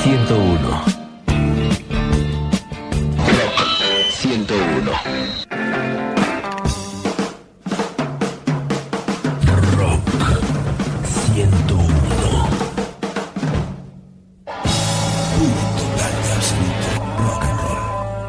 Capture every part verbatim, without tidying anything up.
ciento uno. ciento uno. Rock ciento uno. Punto total de absoluto rock and roll.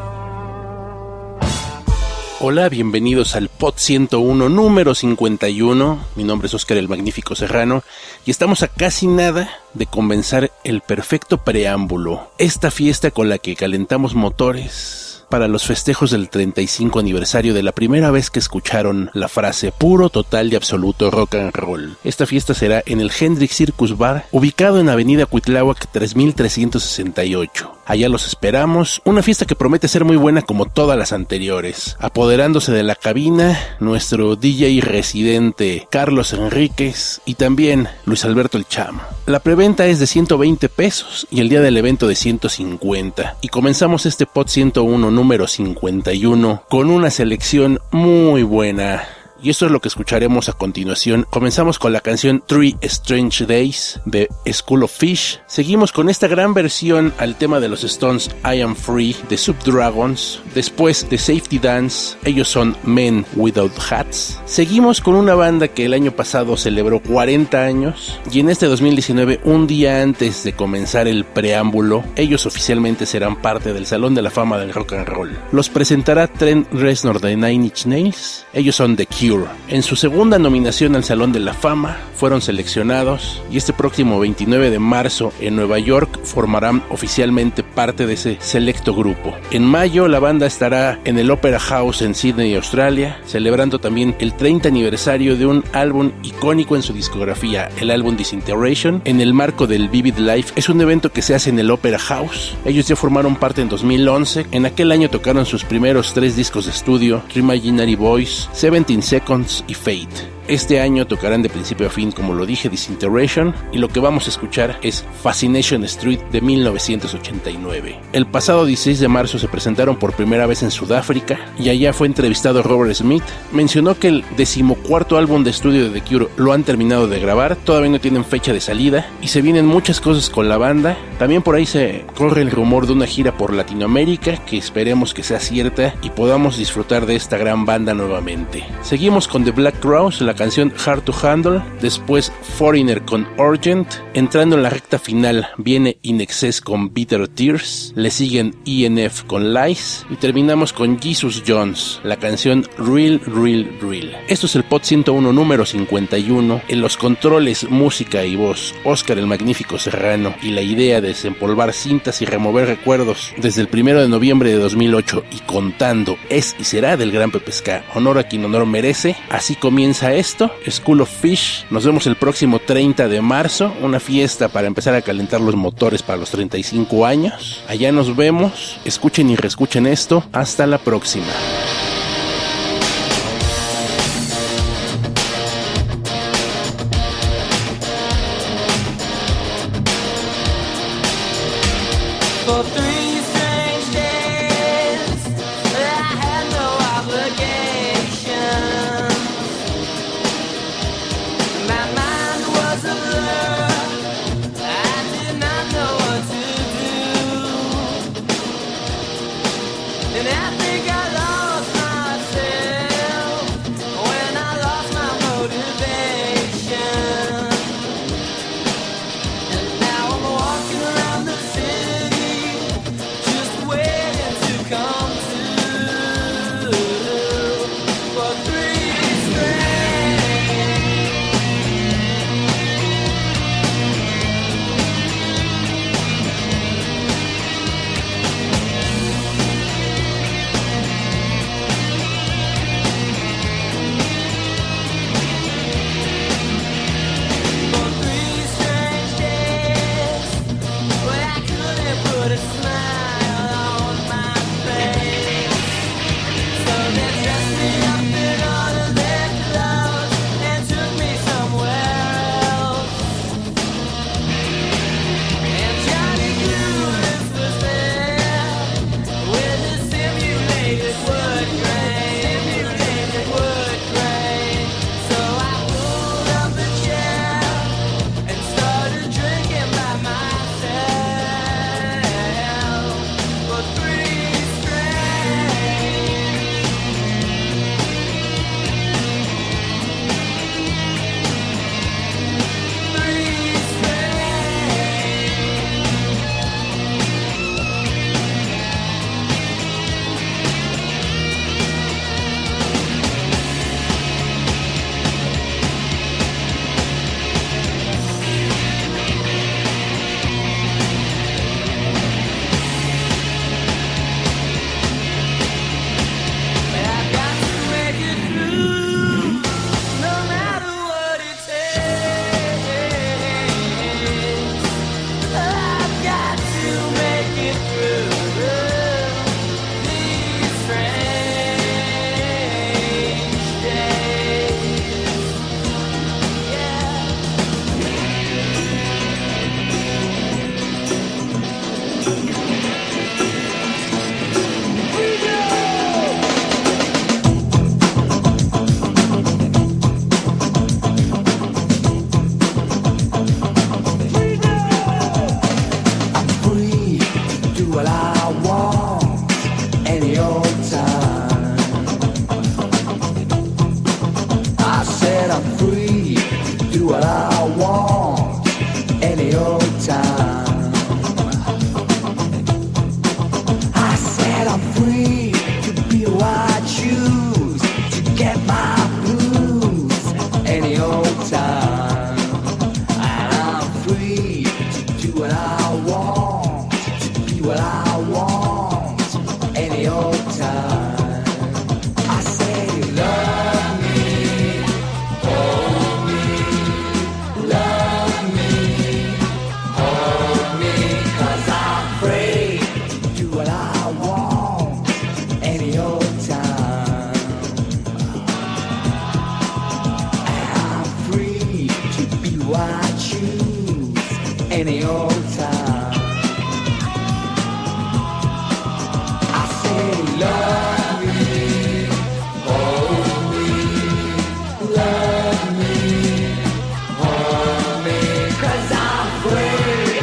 Hola, bienvenidos al Pod ciento uno número cincuenta y uno. Mi nombre es Óscar el Magnífico Serrano y estamos a casi nada de comenzar el perfecto preámbulo, esta fiesta con la que calentamos motores para los festejos del treinta y cinco aniversario de la primera vez que escucharon la frase puro, total y absoluto rock and roll. Esta fiesta será en el Hendrix Circus Bar, ubicado en Avenida Cuitláhuac tres mil trescientos sesenta y ocho. Allá los esperamos, una fiesta que promete ser muy buena como todas las anteriores. Apoderándose de la cabina, nuestro D J residente Carlos Enríquez y también Luis Alberto el Chamo. La preventa es de ciento veinte pesos y el día del evento de ciento cincuenta. Y comenzamos este Pod ciento uno número cincuenta y uno con una selección muy buena. Y esto es lo que escucharemos a continuación. Comenzamos con la canción Three Strange Days de School of Fish. Seguimos con esta gran versión al tema de los Stones I Am Free de Subdragons. Después de Safety Dance, ellos son Men Without Hats. Seguimos con una banda que el año pasado celebró cuarenta años. Y en este dos mil diecinueve, un día antes de comenzar el preámbulo, ellos oficialmente serán parte del Salón de la Fama del Rock and Roll. Los presentará Trent Reznor de Nine Inch Nails. Ellos son The Cure. En su segunda nominación al Salón de la Fama fueron seleccionados y este próximo veintinueve de marzo en Nueva York formarán oficialmente parte de ese selecto grupo. En mayo la banda estará en el Opera House en Sydney, Australia, celebrando también el treinta aniversario de un álbum icónico en su discografía, el álbum Disintegration, en el marco del Vivid Life. Es un evento que se hace en el Opera House. Ellos ya formaron parte en dos mil once. En aquel año tocaron sus primeros tres discos de estudio, Imaginary Boys, Seventeen Seconds y Fate. Este año tocarán de principio a fin, como lo dije, Disintegration, y lo que vamos a escuchar es Fascination Street de mil novecientos ochenta y nueve. El pasado dieciséis de marzo se presentaron por primera vez en Sudáfrica y allá fue entrevistado Robert Smith. Mencionó que el decimocuarto álbum de estudio de The Cure lo han terminado de grabar, todavía no tienen fecha de salida y se vienen muchas cosas con la banda. También por ahí se corre el rumor de una gira por Latinoamérica que esperemos que sea cierta y podamos disfrutar de esta gran banda nuevamente. Seguimos con The Black Crowes, la canción Hard to Handle, después Foreigner con Urgent, entrando en la recta final viene In Excess con Bitter Tears, le siguen E N F con Lies y terminamos con Jesus Jones, la canción Real Real Real. Esto es el Pod ciento uno número cincuenta y uno, en los controles, música y voz, Óscar el Magnífico Serrano, y la idea de desempolvar cintas y remover recuerdos desde el primero de noviembre de dos mil ocho y contando es y será del gran Pepe Ska, honor a quien honor merece. Así comienza esto, School of Fish. Nos vemos el próximo treinta de marzo, una fiesta para empezar a calentar los motores para los treinta y cinco años. Allá nos vemos, escuchen y reescuchen esto. Hasta la próxima. what I want any old time. I say love me, hold me, love me, hold me, 'cause I'm free to do what I want any old time. I'm free to be what I choose any old time. I say love me, hold me, love me, hold me, 'cause I'm free.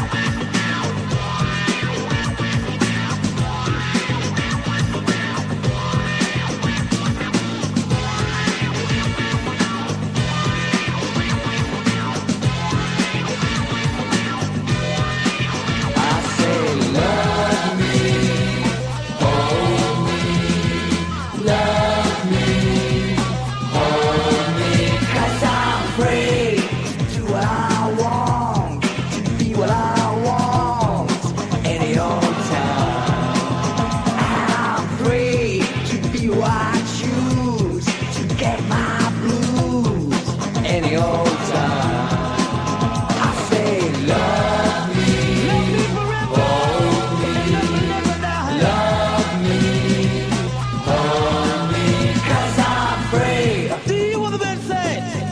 I say love me, hold me, love me, hold me, 'cause I'm free to do what I want, to be what I want any old time. I'm free to be what I choose, to get my blues any old time. I say love me, hold me, love me, hold me, 'cause I'm free. Do you want the best say?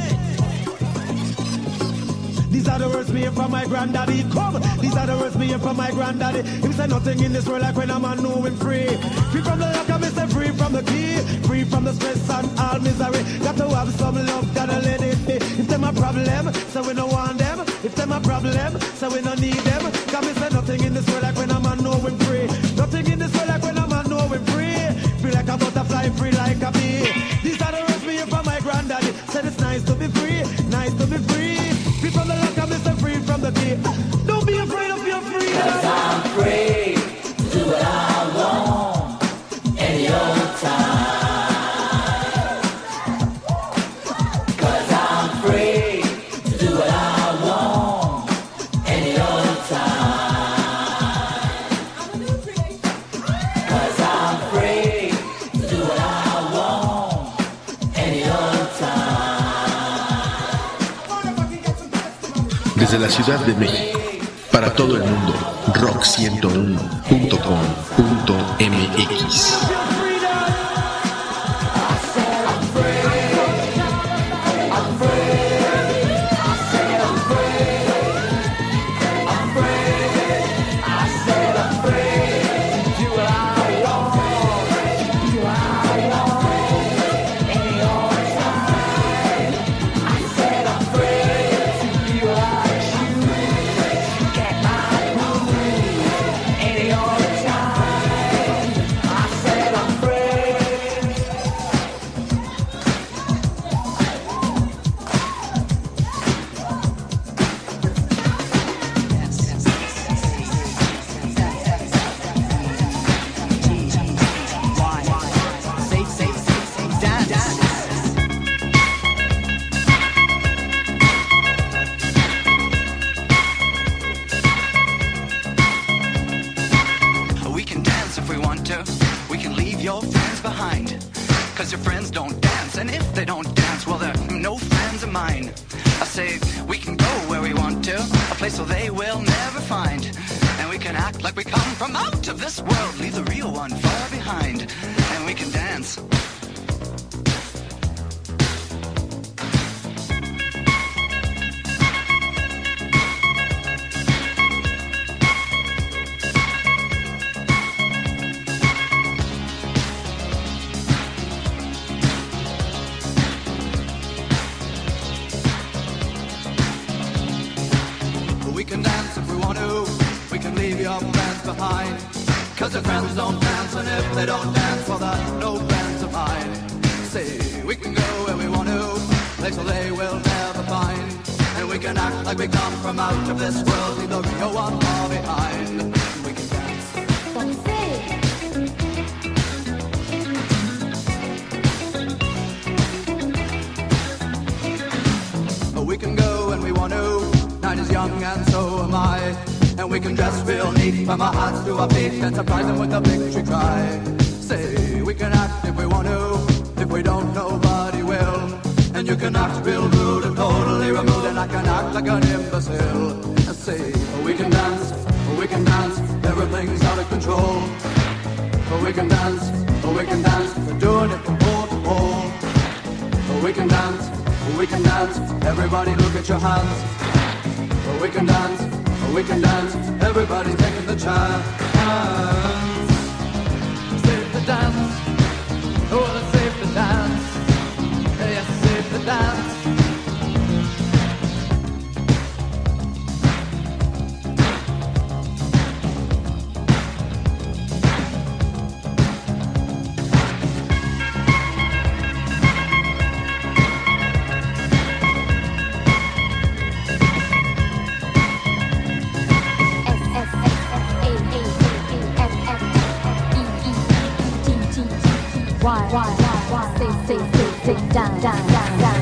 These are the words me hear from my granddaddy. Come, these are the words me hear from my granddaddy. Him say nothing in this world like when a man know him free. Free from the lock, I say free from the key. Free from the stress and all misery. Got to have some love, gotta let it be. If them a problem, so we don't want them. If them a problem, so we don't need them. Cause me say nothing in this world like when a man know him free. Nothing in this world like when a man know him free. Free like a butterfly, free like a bee. These are the words me hear from my granddaddy. Said it's nice to be free, nice to be free. Free from the lock, I'm free from the key. Don't be afraid of your freedom. 'Cause I'm free to do what I want any old time. 'Cause I'm free to do what I want any old time. 'Cause I'm free to do what I want any old time. Desde la Ciudad de México, para todo el mundo, rock ciento uno punto com punto m x. Cause your friends don't dance, and if they don't dance, well, they're no friends of mine. I say we can go where we want to, a place where they will never find. And we can act like we come from out of this world, leave the real one far behind. And we can dance. We can dance if we want to, we can leave your friends behind. Cause your friends don't dance, and if they don't dance, well, they're no friends of mine. Say, we can go where we want to, place where they will never find. And we can act like we come from out of this world, leave the real one far behind. We can dance. We can go when we want to, night is young and so am I. And we can dress real neat beat, from our hearts to our feet, and surprise them with a victory cry. Say, we can act if we want to, if we don't, nobody will. And you can act real rude and totally removed, and I can act like an imbecile. And say, we can dance, we can dance, everything's out of control. We can dance, we can dance, we're doing it from pole to pole. We can dance, we can dance, everybody look at your hands. We can dance, we can dance, everybody's taking the chance. Save the dance, oh let's save the dance. Yes, save the dance. Why, why, why, why, say, say, say, say, down, down, down, down.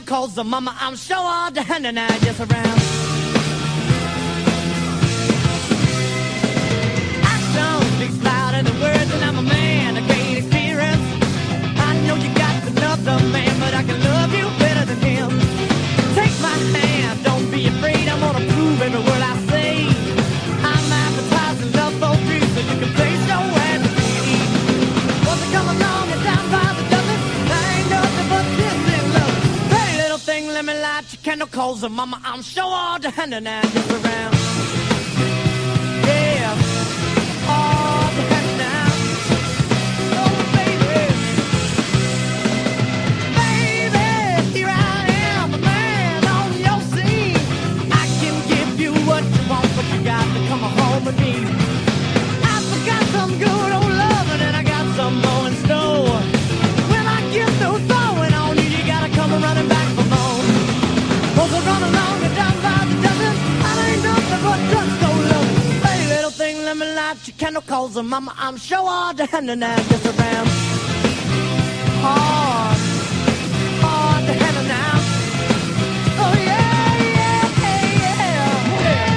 candle calls the mama, I'm sure all the hand and I just around. Action speaks louder than words, and I'm a man, a great experience. I know you got another man, but I can love you better than him. Take my hand, don't be afraid, I'm gonna prove every word I say. I'm advertising love for free, so you can place your ass at me. Once I come along and down by the dozen, I ain't nothing but this in love. Hey, little thing, let me light your candle, calls her mama, I'm sure all the hand and I just around. Yeah, all the hand now. Oh, baby. Baby, here I am, a man on your scene. I can give you what you want, but you got to come home with me. I forgot some good old loving, and I got some more in store. When I get through throwing on you, you gotta come running back for more. Cause I run along and down by the dozen, I ain't nothing but just so low. Hey, little thing, let me light your candle, calls her mama, I'm sure all the hand and I just around. Hard, hard to handle now. Oh yeah, yeah, yeah, yeah.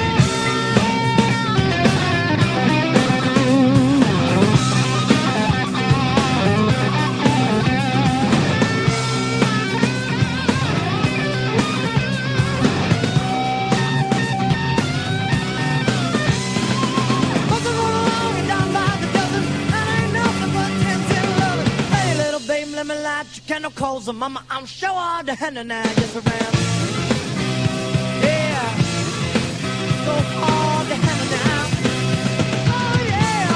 Cause I run along and down by the dozen, and ain't nothing but ten, ten, eleven. Hey, little babe, let me light your candle, calls her mama, I'm sure all the hand and I just around. Yeah, so hard to handle now. Oh yeah,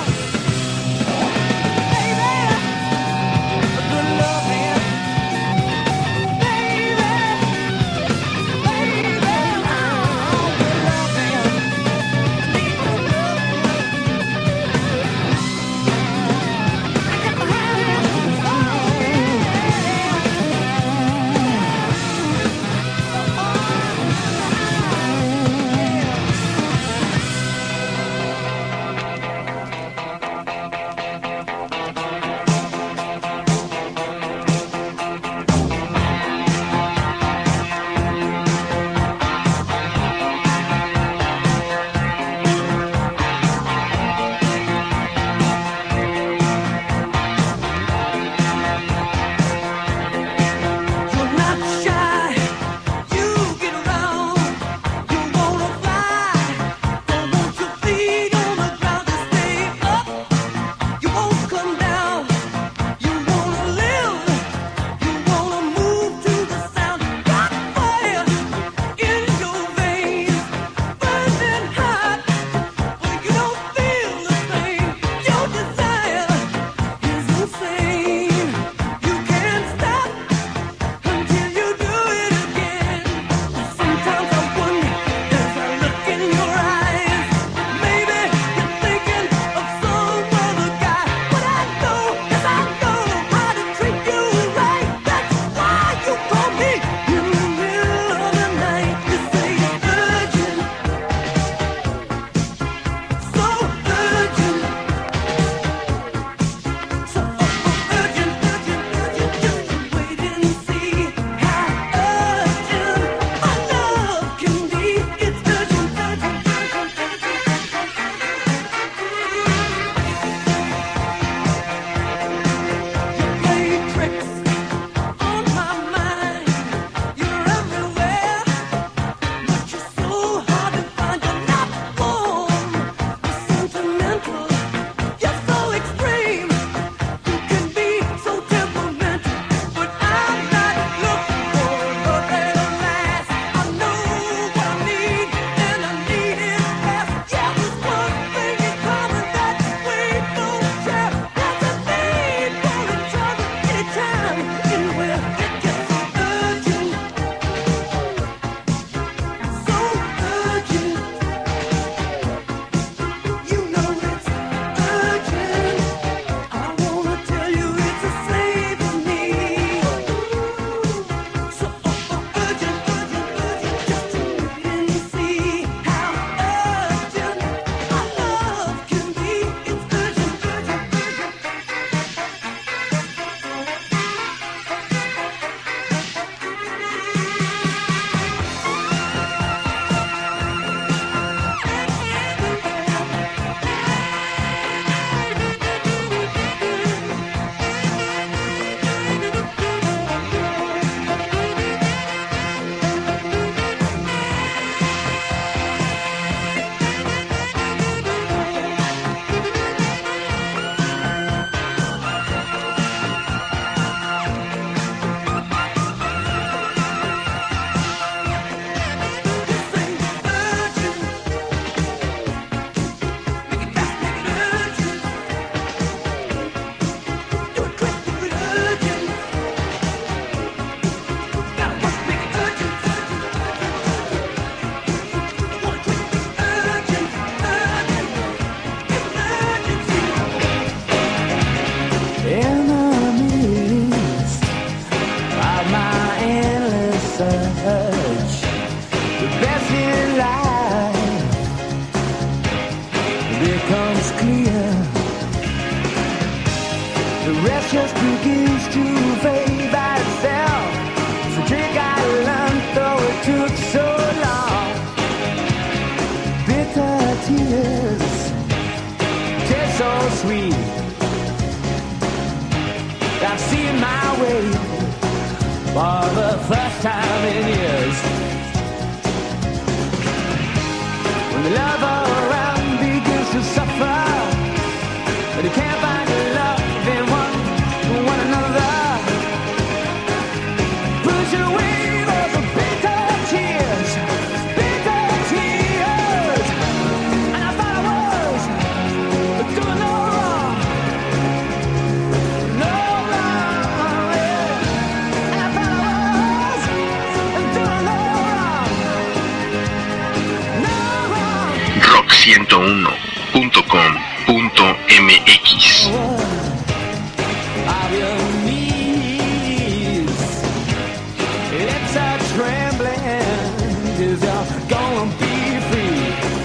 baby, a good love man, baby, baby, oh, good love man, I need good love man. I got to have it, oh yeah. for the first time in years. When the love around begins to suffer, but you can't find your love in one, one another. Push away those bitter tears, bitter tears. And I thought I was doing no wrong, no wrong, yeah. And I thought I was doing no wrong, no wrong. rock ciento uno punto com punto m x. Of your knees, lips are trembling, 'cause you're gonna be free.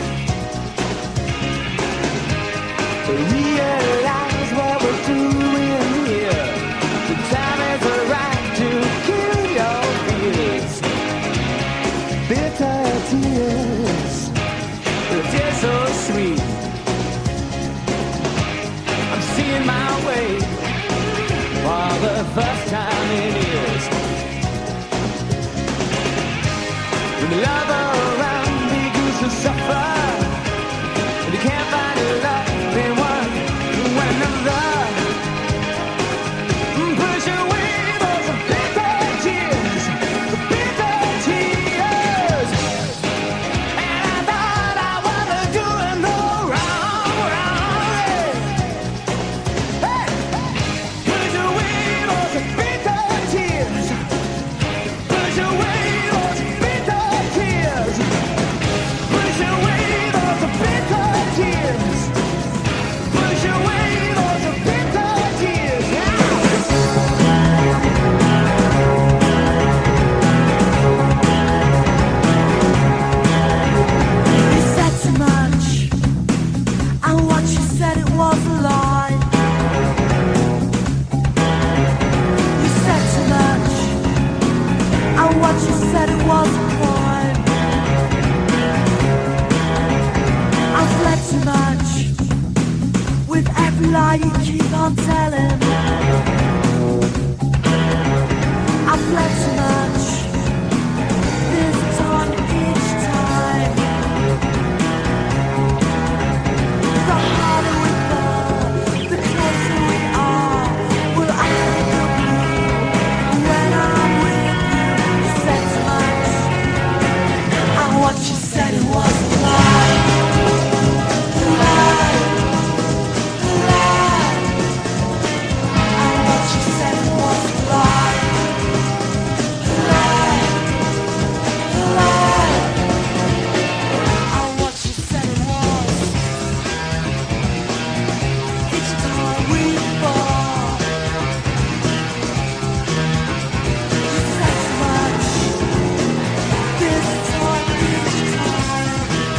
To realize what we're doing here, the time is right to kill your fears. Bitter tears, the tears so sweet. I'm seeing my way for the first time in years. When the love around begins to suffer, and you can't find your love in one, one another. Push away those bitter tears, the bitter tears. And I thought I wasn't doing no wrong, wrong. Hey, push away those bitter tears. Push away those bitter tears. Push away those bitter tears. Push away those bitter tears. You said too much, and what you said it was a lie. You said too much, and what you said it was a crime. I fled too much, with every lie you keep on telling. I fled too much, this time each time. The harder we fall, the closer we are. Will I feel blue when I'm with you? You said too much, and what you said it was a lie. Lie, lie. And what you said it was a lie. Lie, lie. And what you said it was. Each time we fall, you said too much. This time, each time,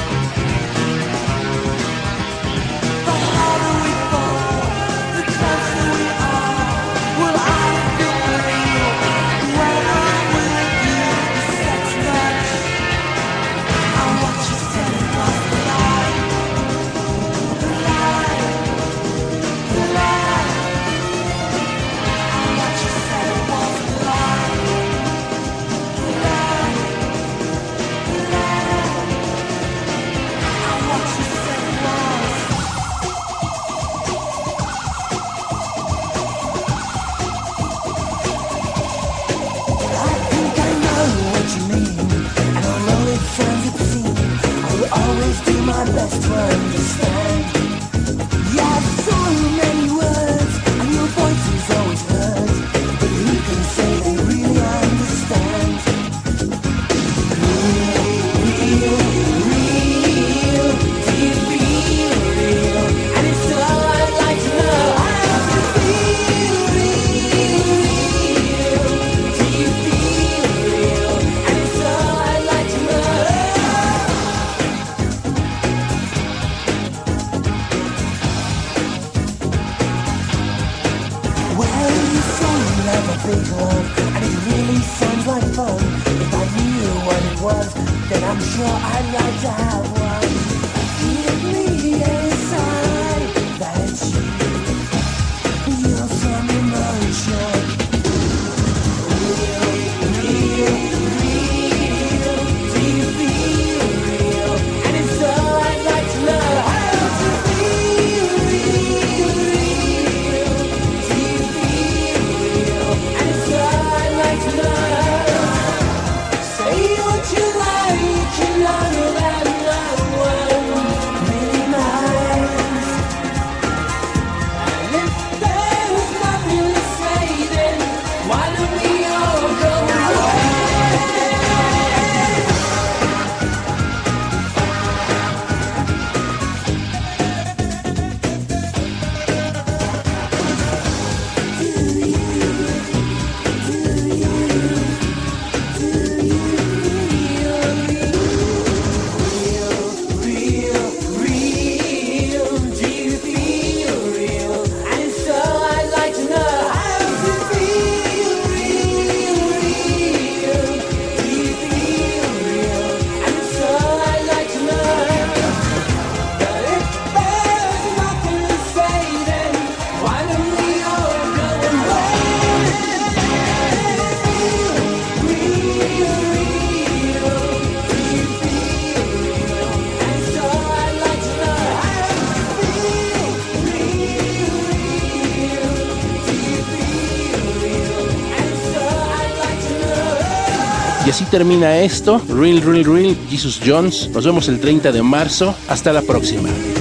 the harder we fall, the closer we are. Will I feel blue when I'm with you? You said too much, and what you said it was a lie. Lie, lie. And what you said it was a lie. Lie, lie. And what you said it was. I think I know what you mean, and although it sounds obscene, I will always do my best to understand. You have so many words, and your voice is always heard, but who can say they really understand? Real, real, do you feel real? And it's all I'd like to know. I have to feel real, real. Do you feel real? And it's all I'd like to know. Well, you say you have a big love, and it really sounds like fun. If I knew what it was, then I'm sure I'd like to have one. Give me a sign that it's you. Feel some emotion. Real, así termina esto. Real, real, real, Jesus Jones. Nos vemos el treinta de marzo. Hasta la próxima.